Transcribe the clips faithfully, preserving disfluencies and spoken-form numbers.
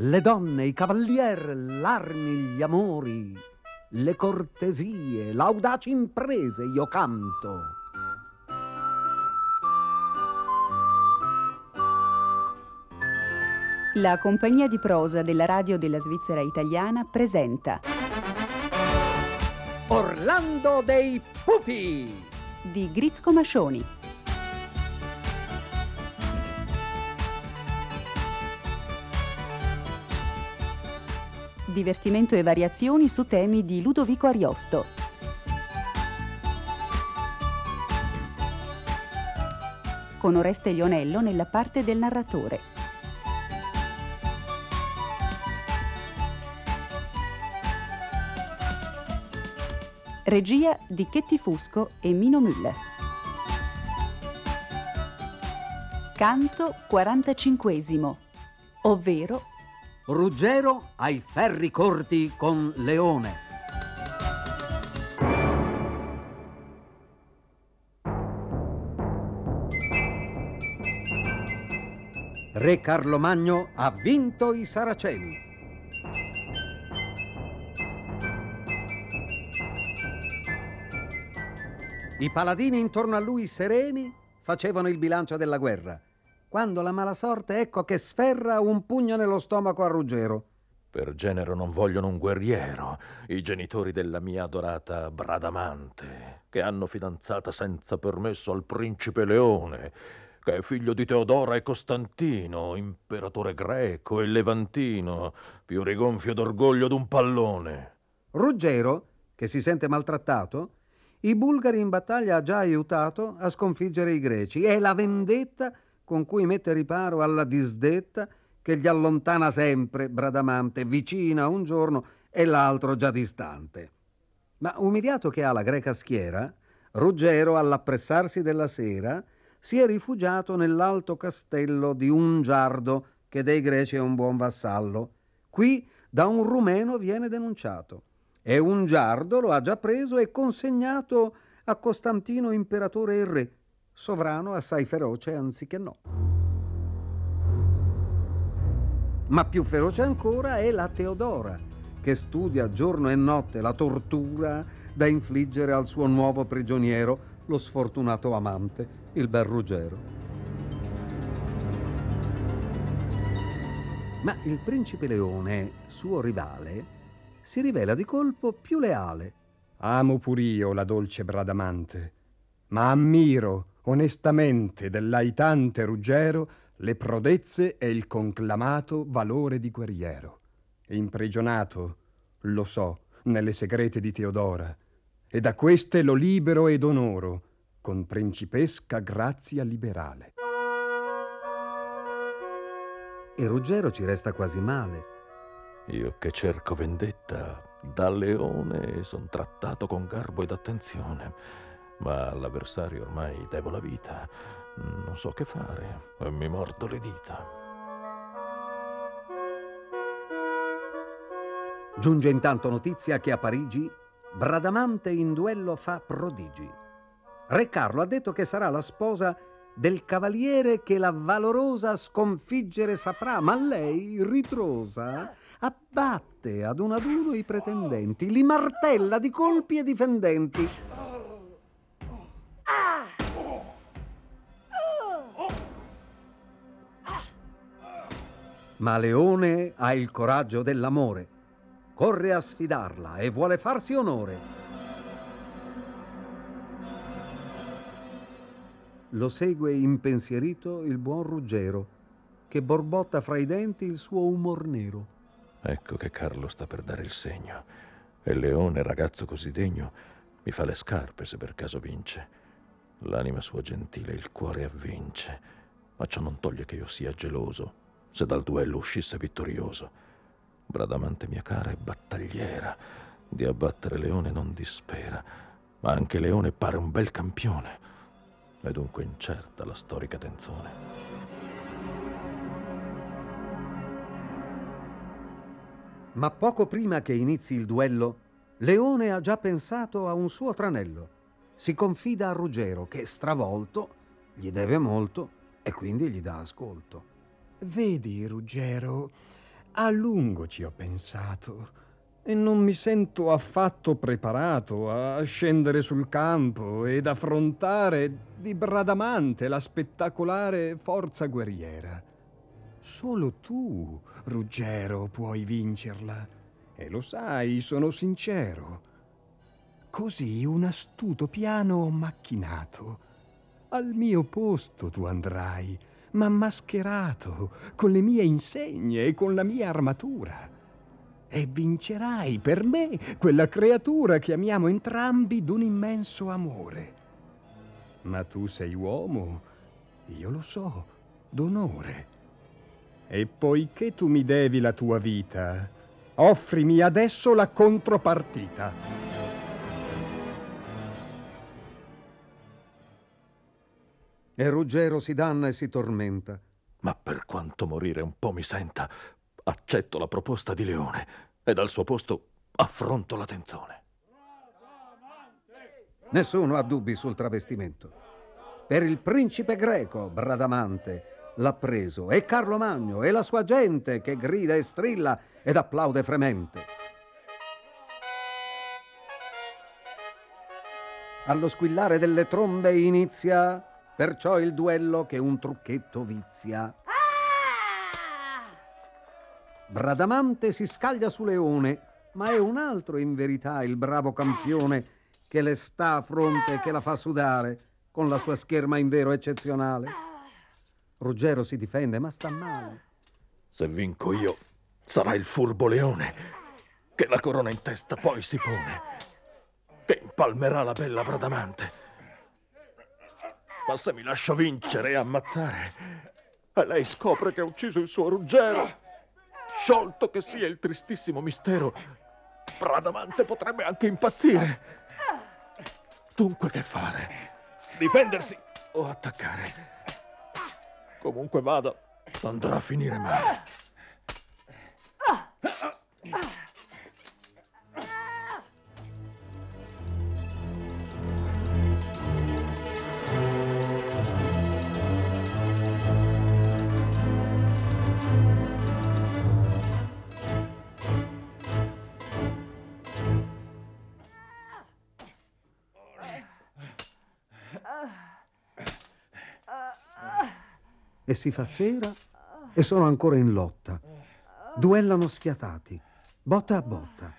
le donne, i cavalier, l'armi, gli amori, le cortesie, l'audaci imprese io canto. La compagnia di prosa della radio della Svizzera italiana presenta Orlando dei Pupi di Grizko Mascioni. Divertimento e variazioni su temi di Ludovico Ariosto. Con Oreste Lionello nella parte del narratore. Regia di Chetti Fusco e Mino Müller. Canto quarantacinquesimo, ovvero Ruggero ai ferri corti con Leone. Re Carlomagno ha vinto i Saraceni. I paladini intorno a lui sereni facevano il bilancio della guerra, quando la mala sorte ecco che sferra un pugno nello stomaco a Ruggero. Per genero non vogliono un guerriero, i genitori della mia adorata Bradamante, che hanno fidanzata senza permesso al principe Leone, che è figlio di Teodora e Costantino, imperatore greco e levantino, più rigonfio d'orgoglio d'un pallone. Ruggero, che si sente maltrattato, i bulgari in battaglia ha già aiutato a sconfiggere i greci. È la vendetta con cui mette riparo alla disdetta che gli allontana sempre Bradamante, vicina un giorno e l'altro già distante. Ma umiliato che ha la greca schiera, Ruggero, all'appressarsi della sera, si è rifugiato nell'alto castello di Ungiardo, che dei greci è un buon vassallo. Qui da un rumeno viene denunciato. E Ungiardo lo ha già preso e consegnato a Costantino imperatore e re, sovrano assai feroce anziché no. Ma più feroce ancora è la Teodora, che studia giorno e notte la tortura da infliggere al suo nuovo prigioniero, lo sfortunato amante, il bel Ruggero. Ma il principe Leone, suo rivale, si rivela di colpo più leale. Amo pur io la dolce Bradamante, ma ammiro onestamente dell'aitante Ruggero le prodezze e il conclamato valore di guerriero. Imprigionato, lo so, nelle segrete di Teodora, e da queste lo libero ed onoro, con principesca grazia liberale. E Ruggero ci resta quasi male. Io che cerco vendetta, da leone son trattato con garbo ed attenzione, ma all'avversario ormai devo la vita. Non so che fare e mi mordo le dita. Giunge intanto notizia che a Parigi Bradamante in duello fa prodigi. Re Carlo ha detto che sarà la sposa del cavaliere che la valorosa sconfiggere saprà, ma lei, ritrosa, abbatte ad uno ad uno i pretendenti, li martella di colpi e di fendenti. Ma Leone ha il coraggio dell'amore, corre a sfidarla e vuole farsi onore. Lo segue impensierito il buon Ruggero, che borbotta fra i denti il suo umor nero. Ecco che Carlo sta per dare il segno, e Leone, ragazzo così degno, mi fa le scarpe se per caso vince. L'anima sua gentile il cuore avvince, ma ciò non toglie che io sia geloso se dal duello uscisse vittorioso. Bradamante mia cara è battagliera, di abbattere Leone non dispera, ma anche Leone pare un bel campione, è dunque incerta la storica tenzone. Ma poco prima che inizi il duello, Leone ha già pensato a un suo tranello. Si confida a Ruggero, che stravolto gli deve molto e quindi gli dà ascolto. Vedi, Ruggero, A lungo ci ho pensato e non mi sento affatto preparato a scendere sul campo ed affrontare di Bradamante la spettacolare forza guerriera. Solo tu, Ruggero, puoi vincerla. E lo sai, sono sincero. Così un astuto piano ho macchinato. Al mio posto tu andrai, ma mascherato, con le mie insegne e con la mia armatura. E vincerai per me quella creatura che amiamo entrambi d'un immenso amore. Ma tu sei uomo, io lo so, d'onore. E poiché tu mi devi la tua vita, offrimi adesso la contropartita. E Ruggero si danna e si tormenta. Ma per quanto morire un po' mi senta, accetto la proposta di Leone e dal suo posto affronto la Tenzone. Nessuno ha dubbi sul travestimento. Per il principe greco, Bradamante l'ha preso, e Carlo Magno e la sua gente che grida e strilla ed applaude fremente. Allo squillare delle trombe inizia perciò il duello che un trucchetto vizia. Bradamante si scaglia su Leone, ma è un altro in verità il bravo campione che le sta a fronte e che la fa sudare con la sua scherma invero eccezionale. Ruggero si difende, ma sta male. Se vinco io, sarà il furbo Leone che la corona in testa poi si pone, che impalmerà la bella Bradamante. Ma se mi lascio vincere e ammazzare, e lei scopre che ha ucciso il suo Ruggero, sciolto che sia il tristissimo mistero, Bradamante potrebbe anche impazzire. Dunque che fare? Difendersi o attaccare? Comunque vada, andrà a finire male. E si fa sera e sono ancora in lotta. Duellano sfiatati, botta a botta.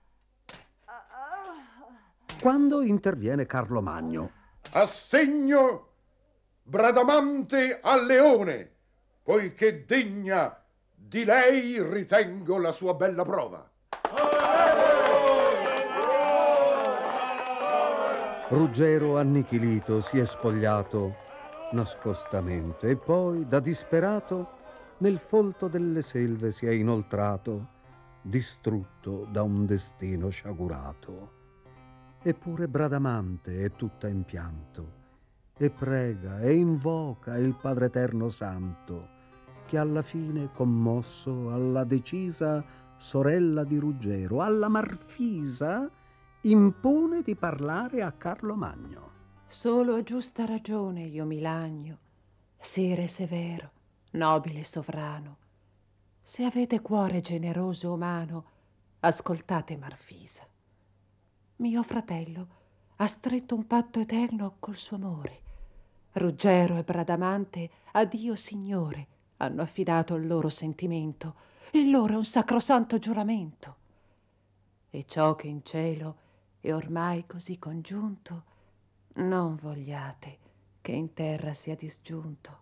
Quando interviene Carlo Magno. Assegno Bradamante al Leone, poiché degna di lei ritengo la sua bella prova. Ruggero, annichilito, si è spogliato nascostamente e poi, da disperato, nel folto delle selve si è inoltrato, distrutto da un destino sciagurato. Eppure Bradamante è tutta in pianto e prega e invoca il Padre Eterno Santo, che alla fine, commosso, alla decisa sorella di Ruggero, alla Marfisa, impone di parlare a Carlo Magno. Solo a giusta ragione io mi lagno, sire severo, nobile sovrano. Se avete cuore generoso e umano, ascoltate Marfisa. Mio fratello ha stretto un patto eterno col suo amore. Ruggero e Bradamante a Dio Signore hanno affidato il loro sentimento, il loro è un sacrosanto giuramento. E ciò che in cielo è ormai così congiunto, non vogliate che in terra sia disgiunto.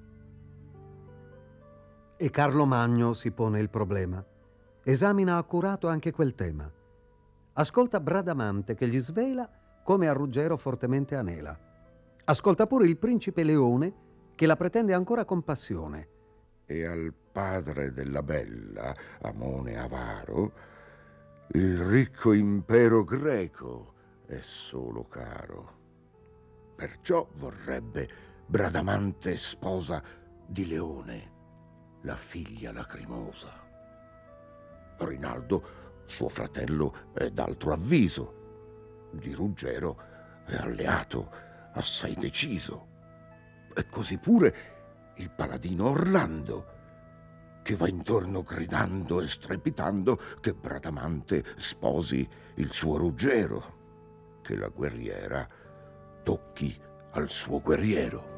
E Carlo Magno si pone il problema. Esamina accurato anche quel tema. Ascolta Bradamante che gli svela come a Ruggero fortemente anela. Ascolta pure il principe Leone che la pretende ancora con passione. E al padre della bella, Amone avaro, il ricco impero greco è solo caro. Perciò vorrebbe Bradamante sposa di Leone, la figlia lacrimosa. Rinaldo, suo fratello, è d'altro avviso. Di Ruggero è alleato, assai deciso. E così pure il paladino Orlando, che va intorno gridando e strepitando che Bradamante sposi il suo Ruggero, che la guerriera tocchi al suo guerriero.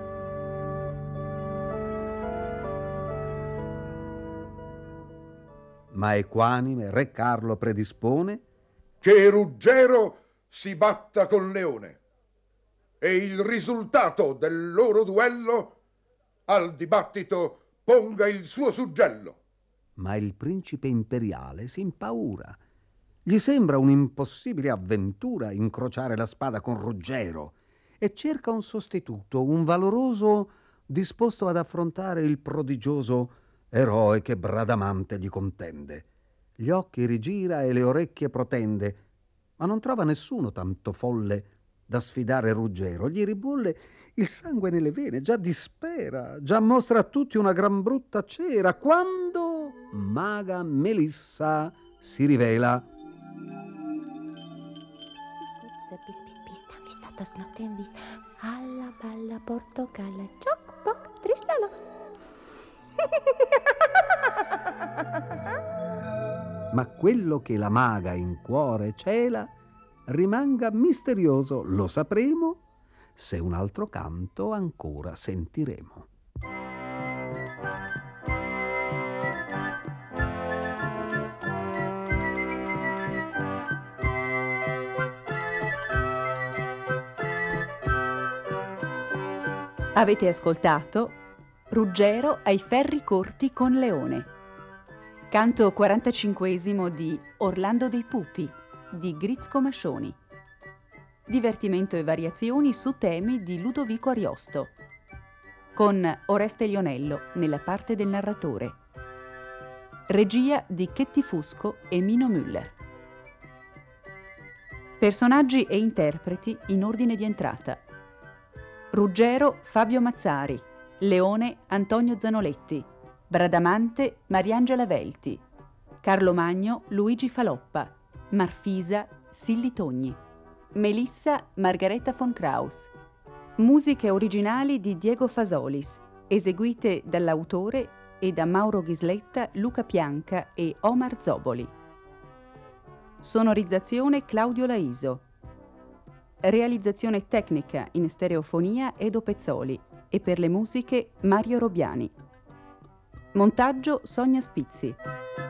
Ma equanime re Carlo predispone che Ruggero si batta col leone e il risultato del loro duello al dibattito ponga il suo suggello. Ma il principe imperiale si impaura. Gli sembra un'impossibile avventura incrociare la spada con Ruggero e cerca un sostituto, un valoroso disposto ad affrontare il prodigioso eroe che Bradamante gli contende. Gli occhi rigira e le orecchie protende, ma non trova nessuno tanto folle da sfidare Ruggero. Gli ribolle il sangue nelle vene, già dispera, già mostra a tutti una gran brutta cera, quando maga Melissa si rivela. Alla balla portocalla, cioc, poc, trislala. Ma quello che la maga in cuore cela rimanga misterioso, lo sapremo se un altro canto ancora sentiremo. Avete ascoltato Ruggero ai ferri corti con Leone, canto quarantacinquesimo di Orlando dei Pupi di Grizko Mascioni. Divertimento e variazioni su temi di Ludovico Ariosto, con Oreste Lionello nella parte del narratore. Regia di Chetti Fusco e Mino Müller. Personaggi e interpreti in ordine di entrata. Ruggero Fabio Mazzari, Leone Antonio Zanoletti, Bradamante Mariangela Velti, Carlo Magno Luigi Faloppa, Marfisa Silli Togni, Melissa Margareta von Kraus. Musiche originali di Diego Fasolis, eseguite dall'autore e da Mauro Ghisletta, Luca Pianca e Omar Zoboli. Sonorizzazione Claudio Laiso. Realizzazione tecnica in stereofonia Edo Pezzoli e per le musiche Mario Robiani. Montaggio Sonia Spizzi.